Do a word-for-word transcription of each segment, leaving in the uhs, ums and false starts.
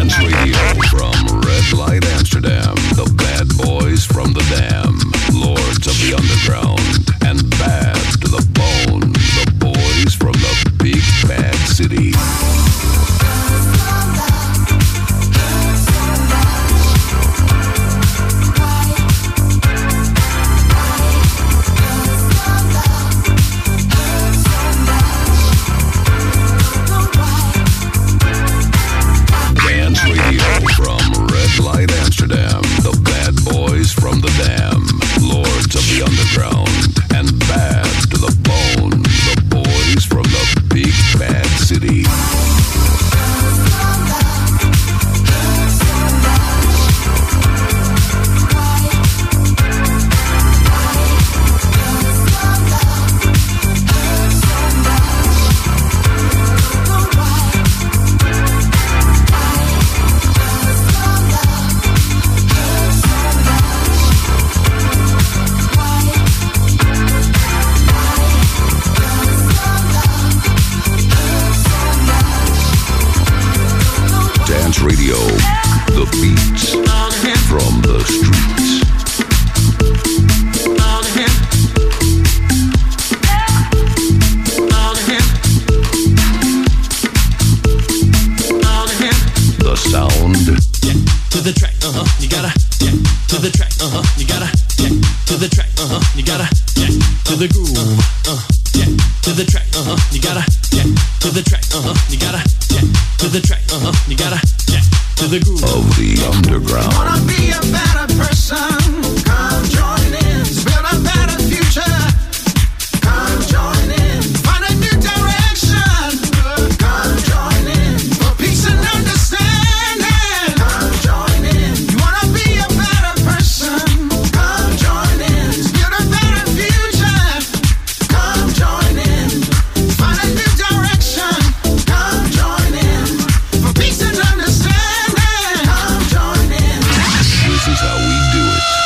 Dance Radio from Red Light Amsterdam. The bad boys from the Dam. Lords of the Underground. And bad to the bone. The boys from the big bad city. Amsterdam, the bad boys from the Dam, lords of the underground, and bad to the bone, the boys from the big bad city. Radio, the beats from the streets. The sound. Yeah, to the track, uh huh. You gotta, yeah, to the track, uh huh. You gotta, yeah, to the track, uh huh. You gotta, yeah, to the groove, uh, yeah, to the track, uh huh. You gotta, yeah, to the track, uh huh. You gotta, yeah, to the track, uh huh. You gotta, yeah, to the groove of the underground. Wanna be a better person? Come join in, build a better future. Come join in, find a new direction. Come join in, for peace and understanding. Come join in, you wanna be a better person? Come join in, build a better future. Come join in, find a new direction. Come join in, for peace and understanding. This is how we do it.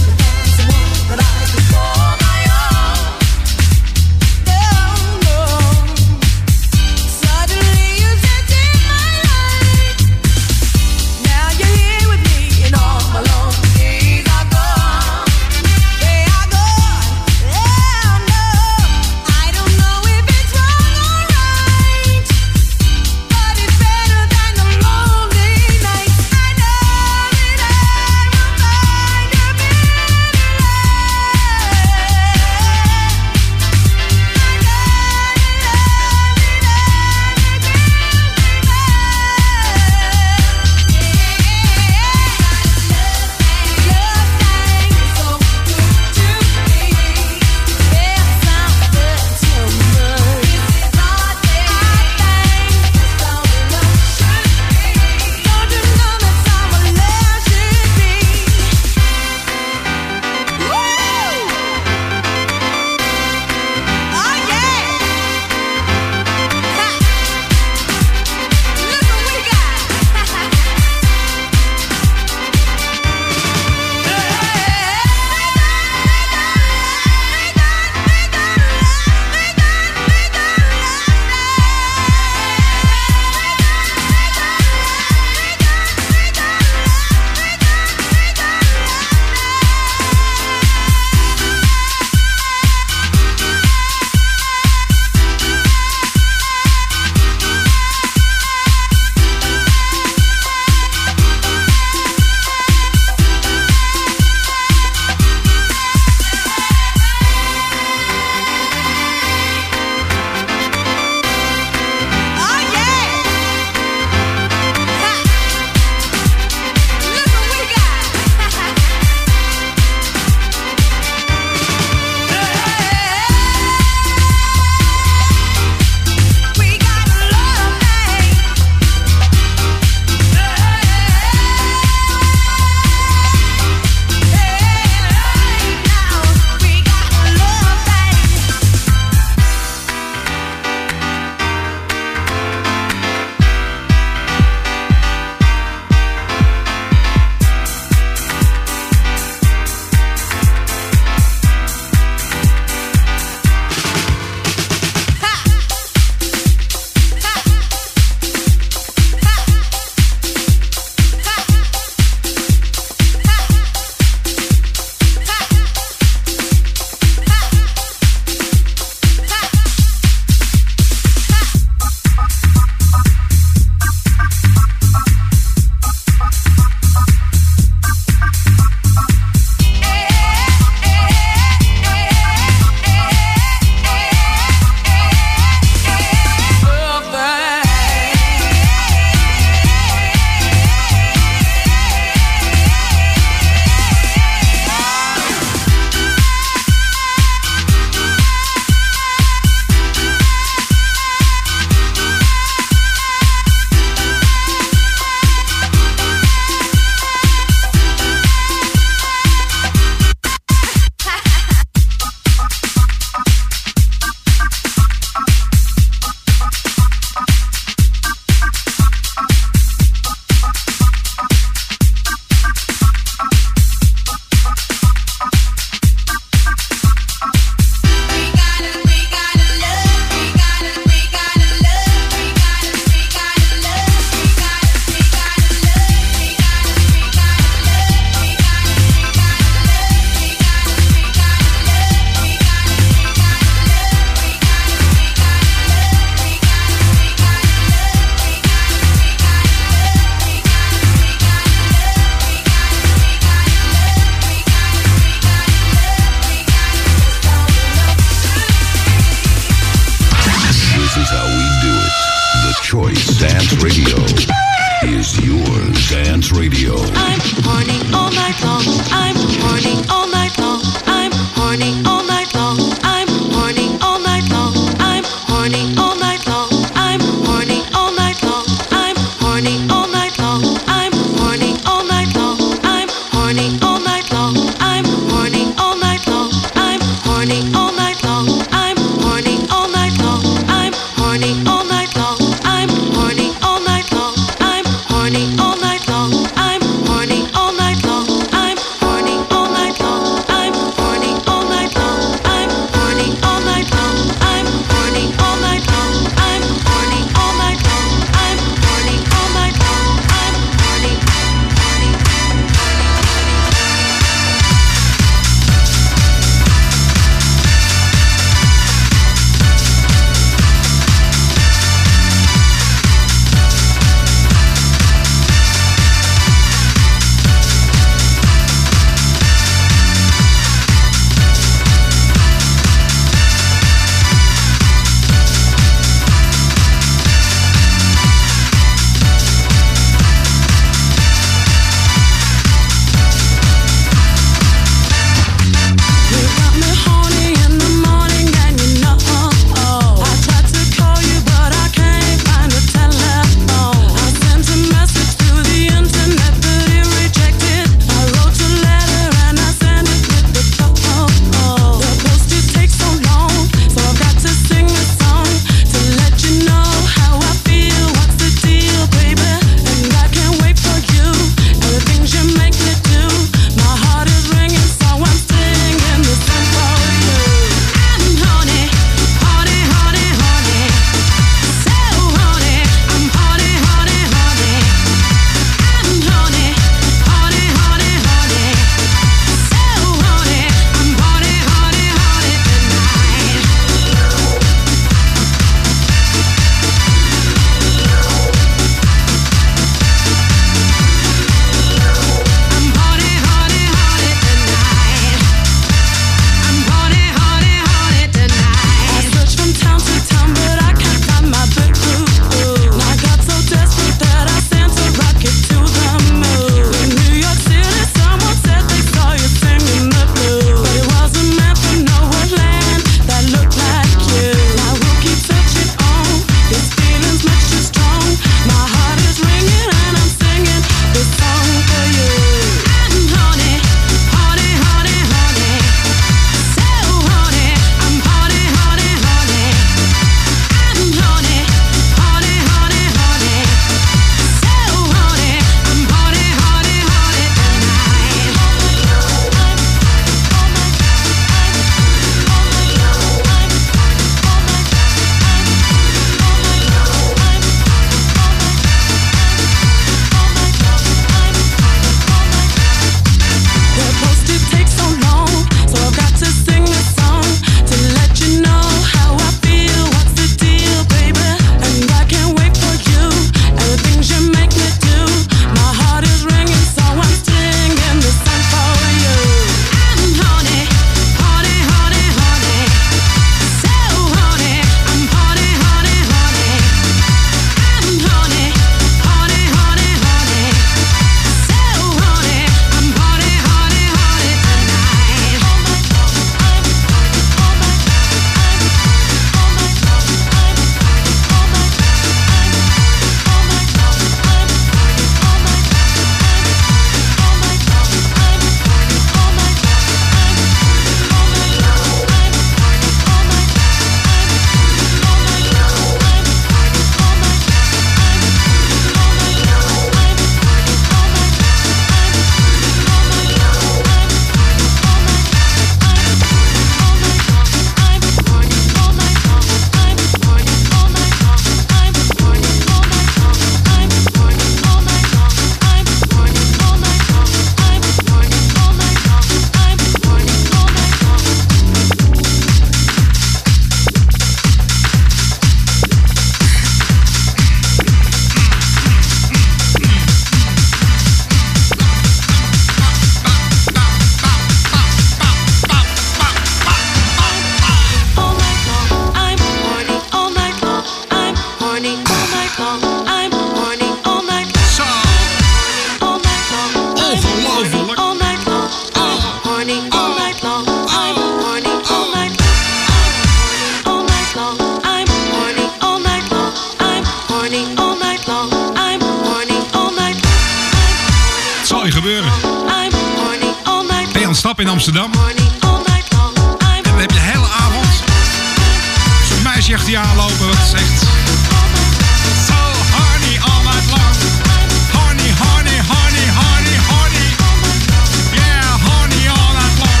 aan het stappen in Amsterdam. En dan heb je de hele avond zo'n meisje achter je aanlopen wat zegt... So horny all night long. Horny, horny, horny, horny, horny. Yeah, horny all night long.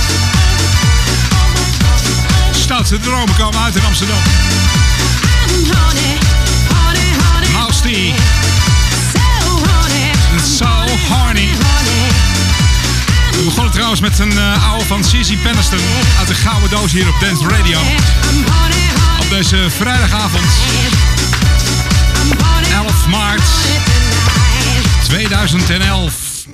Stoutste dromen komen uit in Amsterdam. Mouse T. So horny. We begonnen trouwens met een uh, oude van Cici Penniston uit de gouden doos hier op Dance Radio. Op deze vrijdagavond, elf maart tweeduizend elf.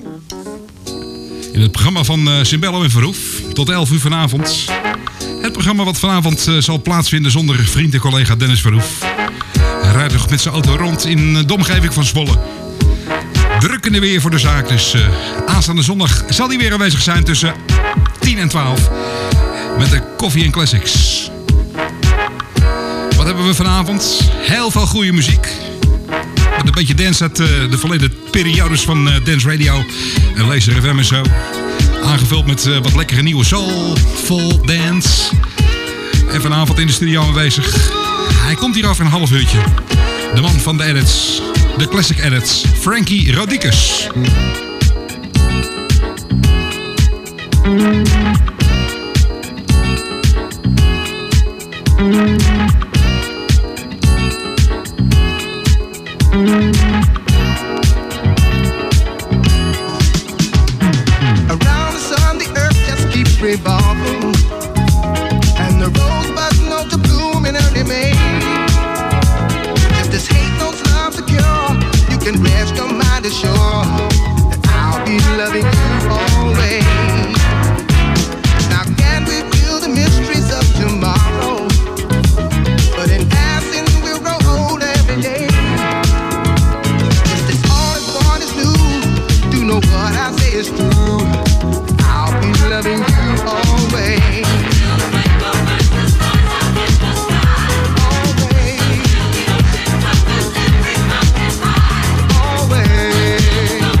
In het programma van uh, Simbello en Verhoef tot elf uur vanavond. Het programma wat vanavond uh, zal plaatsvinden zonder vriend en collega Dennis Verhoef. Hij rijdt nog met zijn auto rond in de omgeving van Zwolle. Drukkende weer voor de zaak, dus uh, aanstaande zondag zal hij weer aanwezig zijn tussen tien en twaalf met de Coffee and Classics. Wat hebben we vanavond? Heel veel goede muziek. Met een beetje dance uit uh, de verleden periodes van uh, Dance Radio en Laser F M en zo. Aangevuld met uh, wat lekkere nieuwe soulful dance. En vanavond in de studio aanwezig. Hij komt hier over een half uurtje. De man van de edits. De classic edits. Frankie Rodriguez. Around the sun, the earth just keeps revolving, and the rosebuds know to bloom in early May. If this hate knows love's a cure, you can rest your mind assured that I'll be loving you always. Now can we feel the mysteries of tomorrow? But in passing we'll grow old every day. If this all is born is new, do know what I say is true. I'll be loving you always. Always.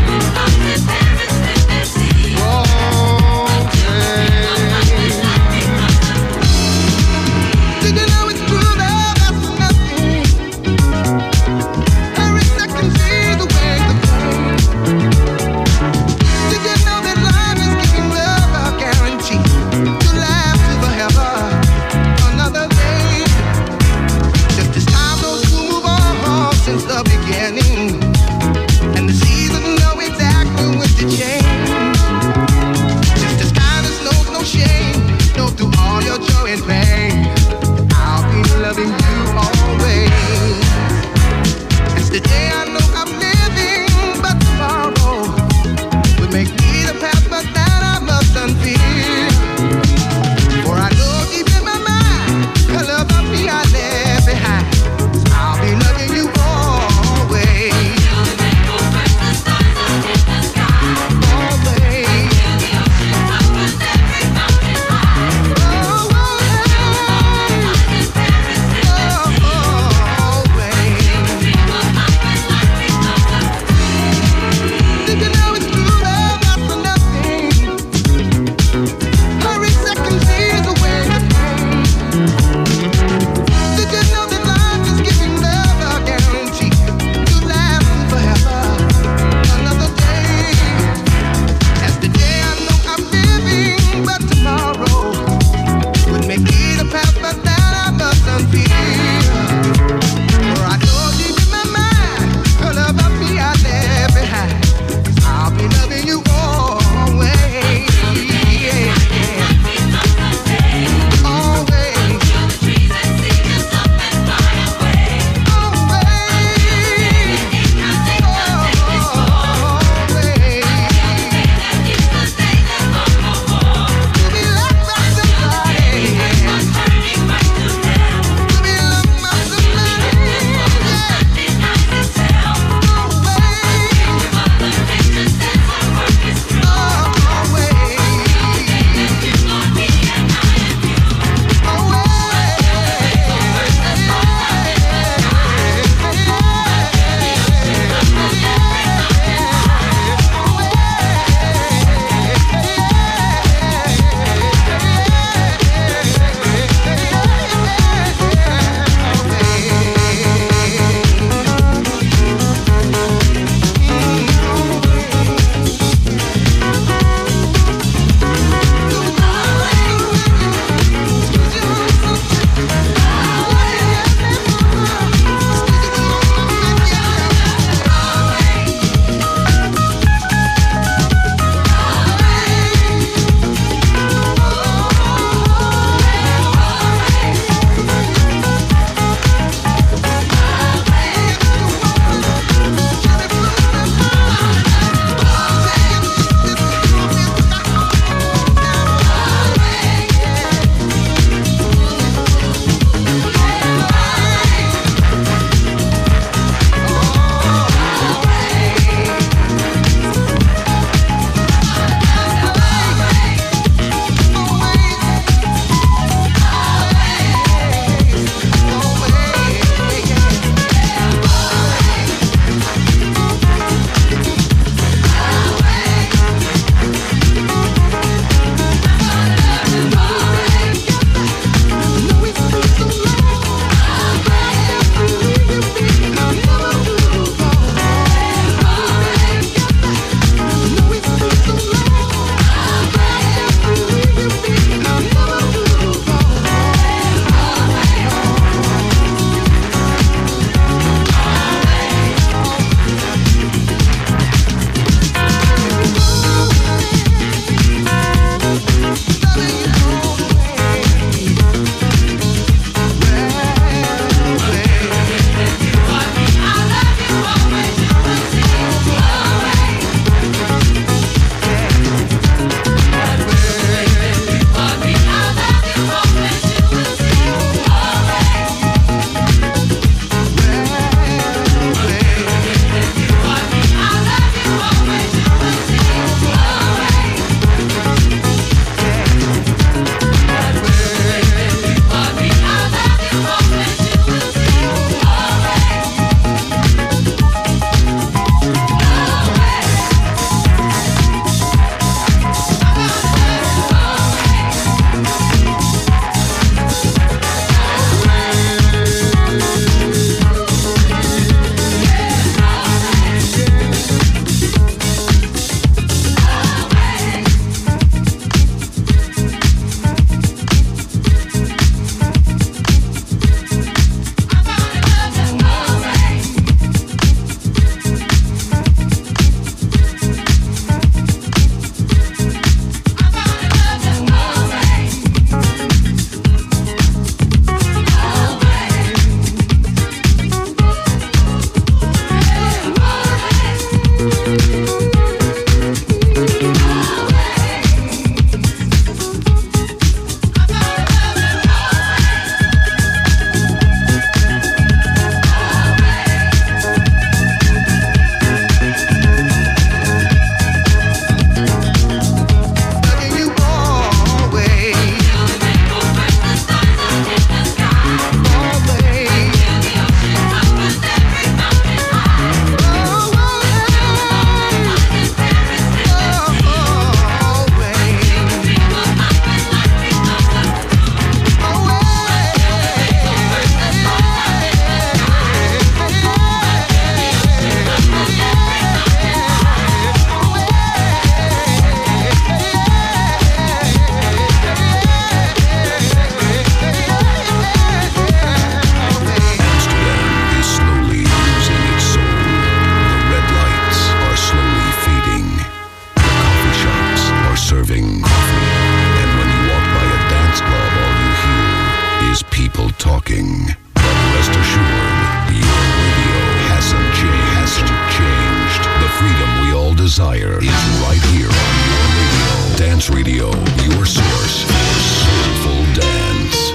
Radio, your source for soulful dance.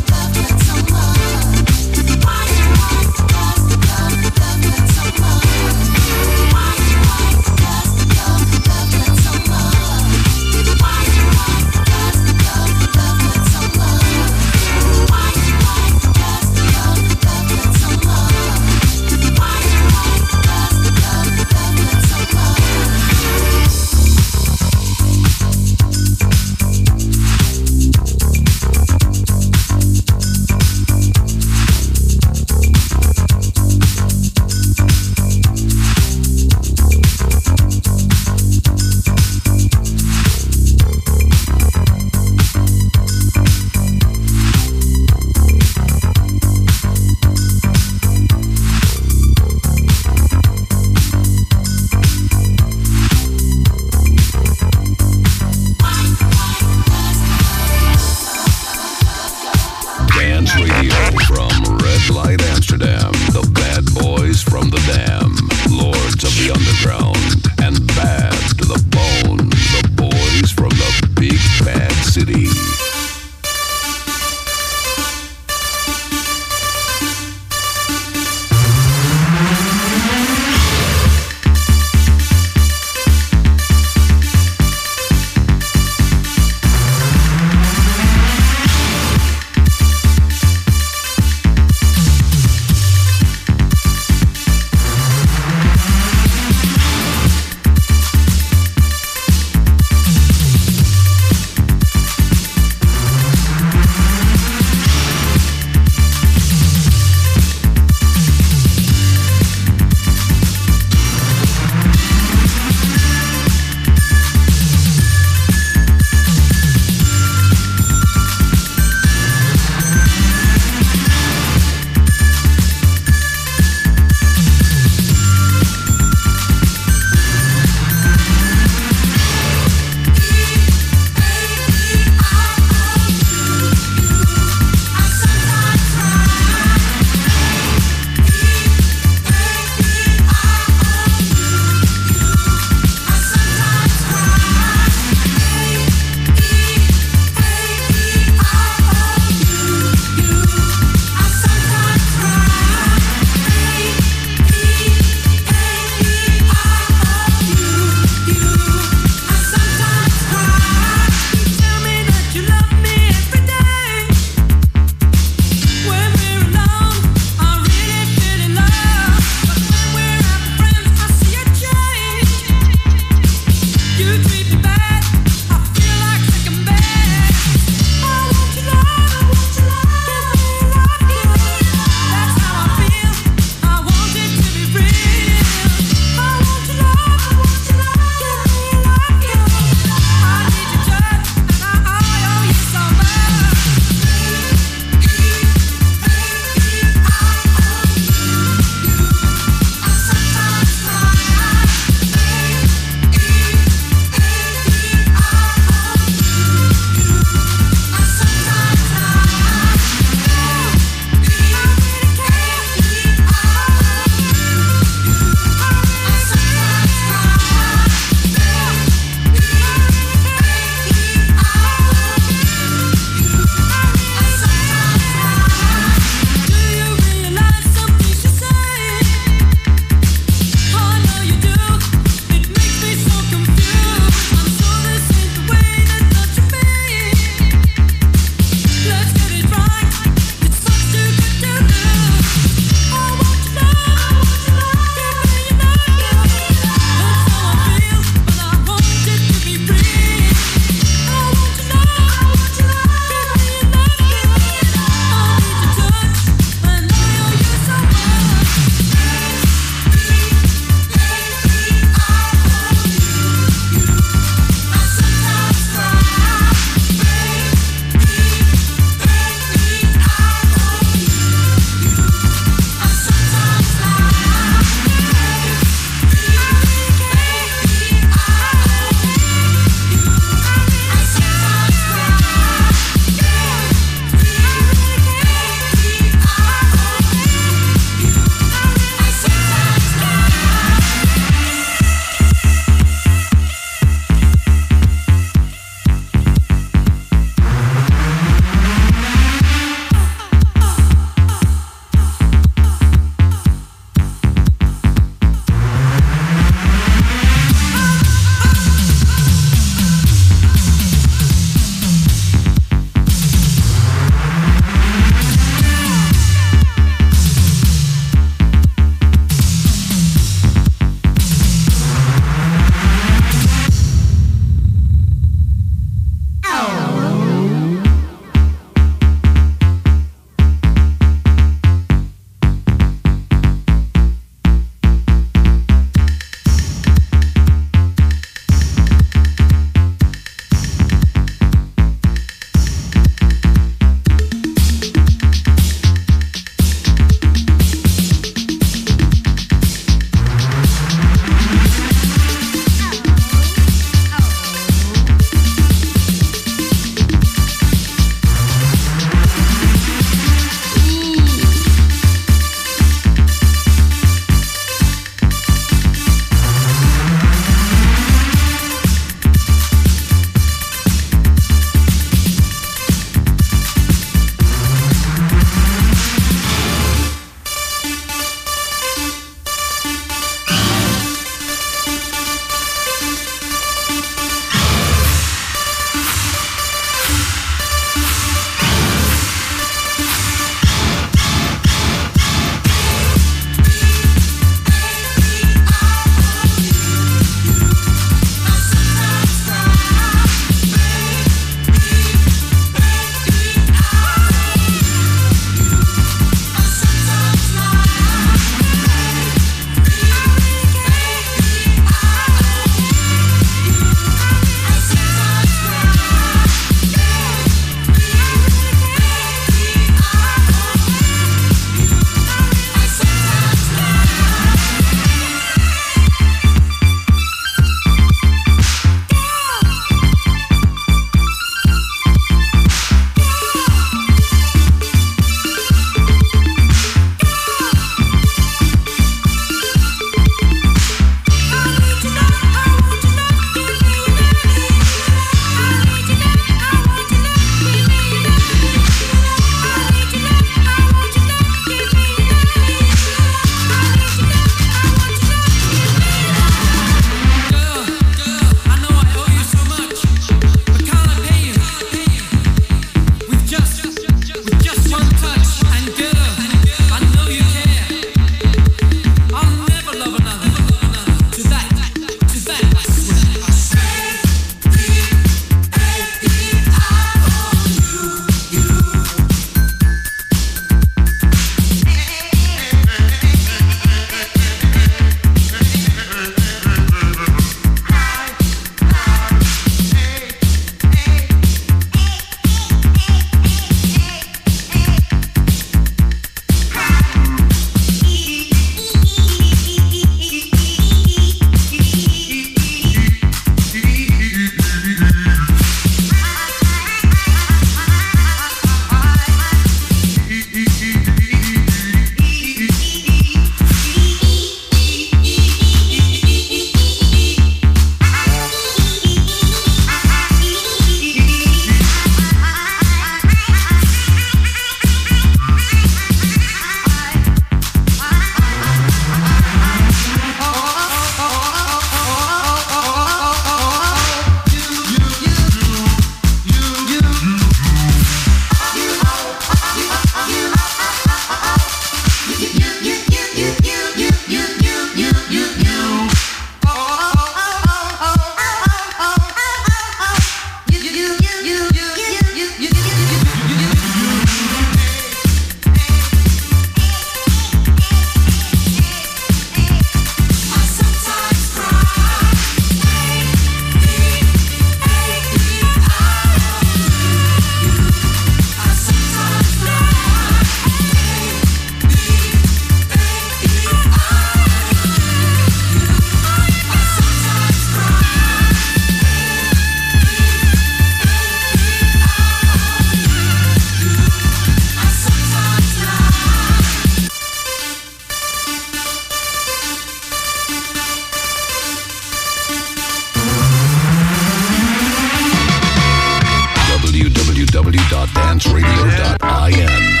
w dot dance radio dot i n.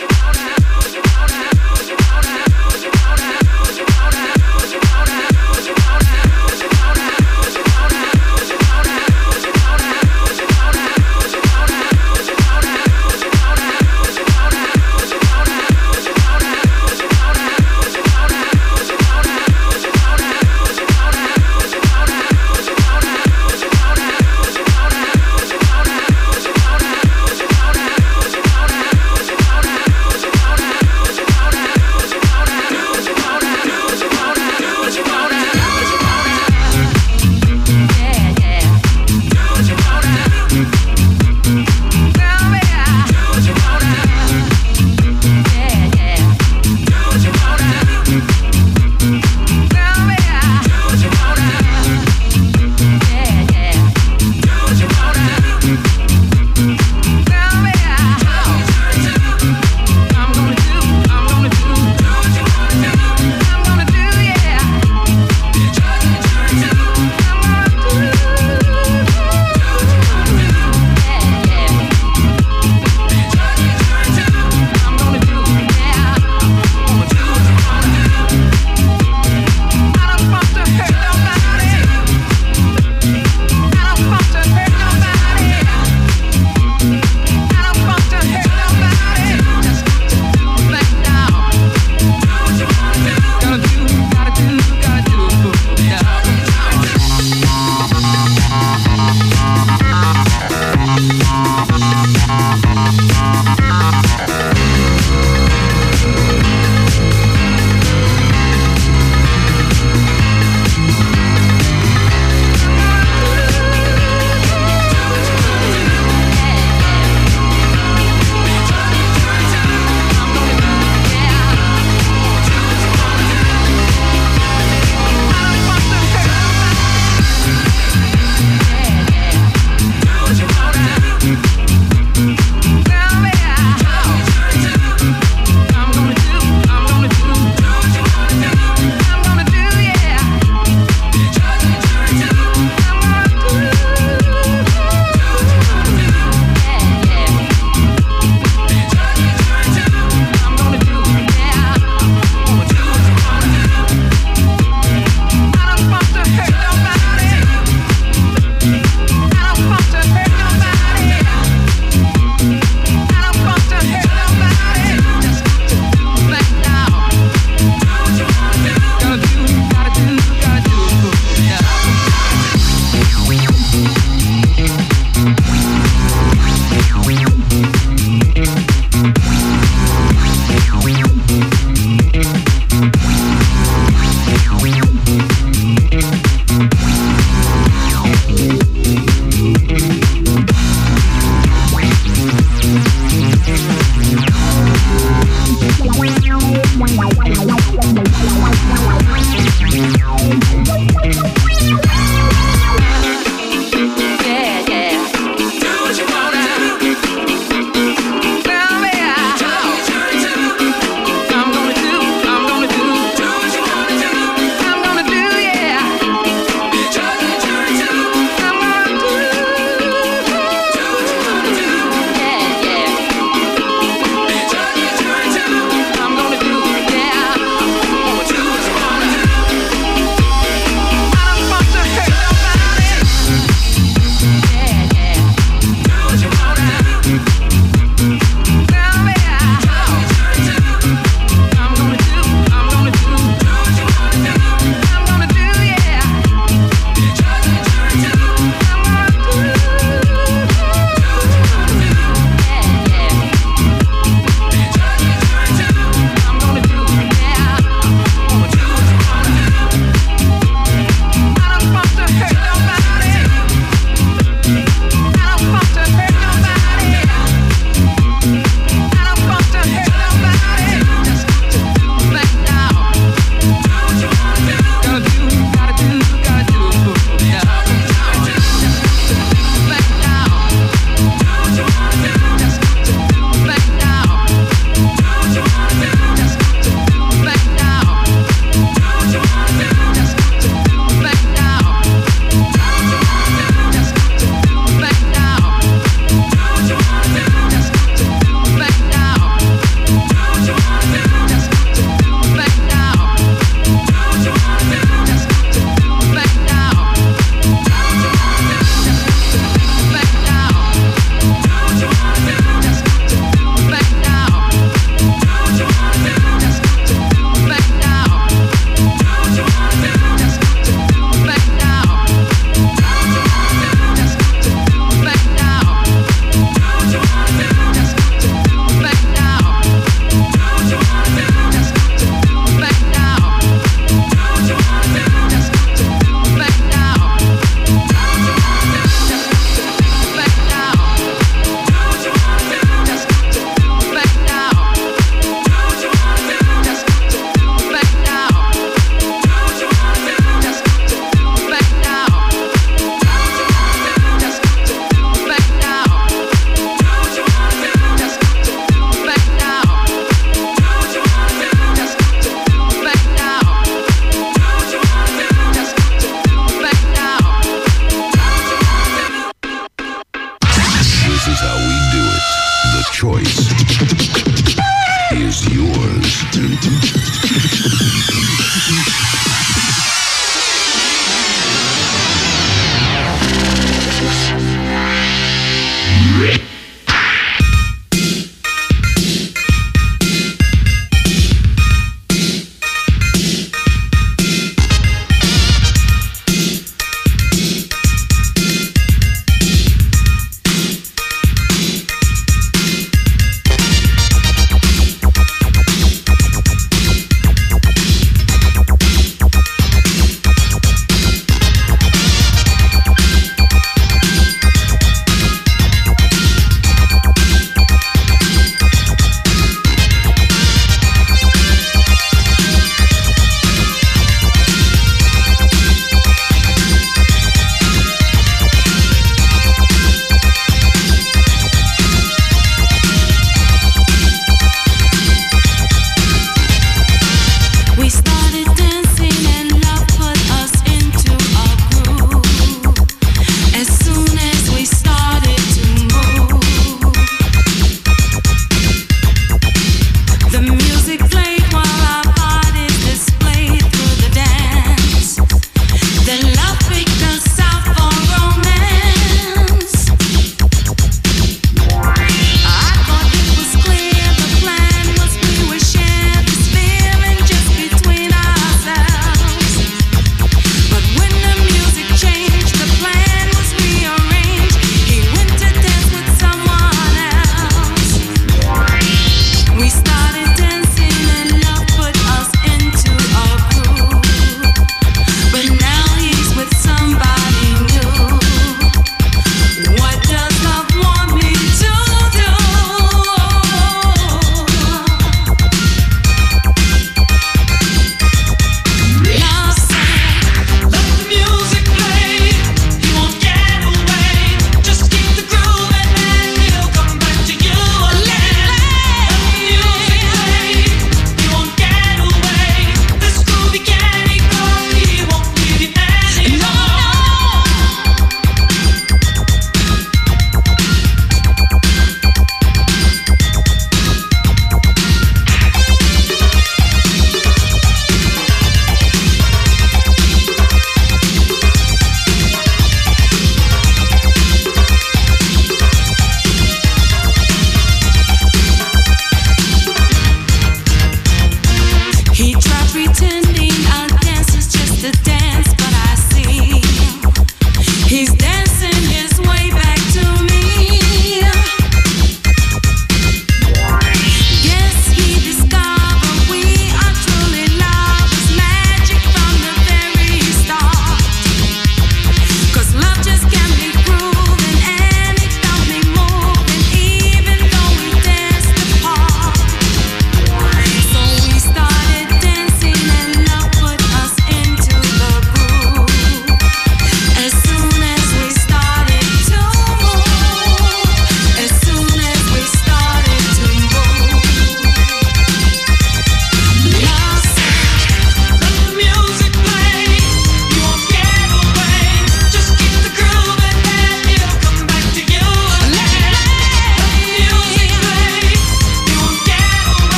Thank you.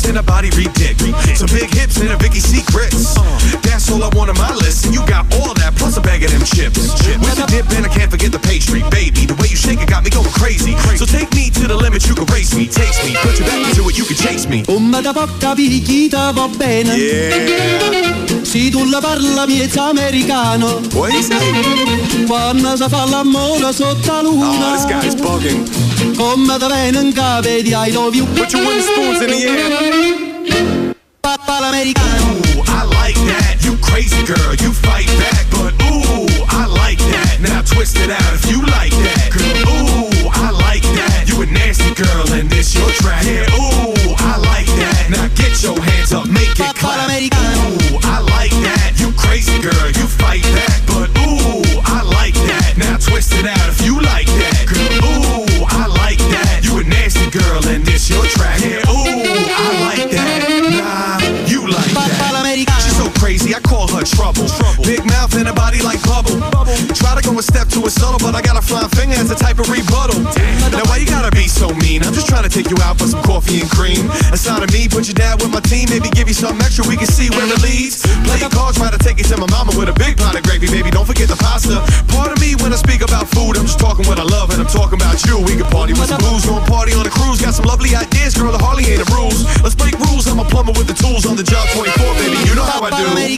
ass and a body ridiculous. Some big hips and a Vicky Secrets. That's all I want on my list, and you got all that plus a bag of them chips. With the dip and I can't forget the pastry, baby. The way you shake it got me going crazy. So take me to the limit, you can race me, taste me, put your back into it, you can chase me. Come da poca picchita va bene. Yeah. Si tu la parla miezza americano. What you say? Quando si fa l'amore sotto la luna. Oh, this guy's bugging. Come da bene in capo di I love you. Put your wooden spoons in the air. Papa l'americano. Ooh, I like that. You crazy girl, you fight back. But ooh, I like that. Now twist it out if you like that. Girl, ooh, I like that. You a nasty girl and this your track. Yeah, ooh, I like that. Now get your hands up, make it clap. Ooh, I like that. You crazy girl, you fight back. But ooh, I like that. Now twist it out if you like that. Girl, ooh, I like that. You a nasty girl and this your track. Yeah, ooh, I like that. Nah, you like that. She's so crazy, I call her trouble. Big mouth and a body like bubble. Try to go a step to a subtle, but I got a flying finger as a type of rebuttal. Now why you gotta be so mean? I'm just trying to take you out for some coffee and cream. Aside of me, put you down with my team. Maybe give you something extra, we can see where it leads. Play your cards, try to take it to my mama with a big pot of gravy. Baby, don't forget the pasta. Part of me when I speak about food, I'm just talking what I love and I'm talking about you. We can party with some booze, going party on a cruise. Got some lovely ideas, girl, the Harley ain't the rules. Let's break rules, I'm a plumber with the tools on the job twenty-four, baby, you know how I do.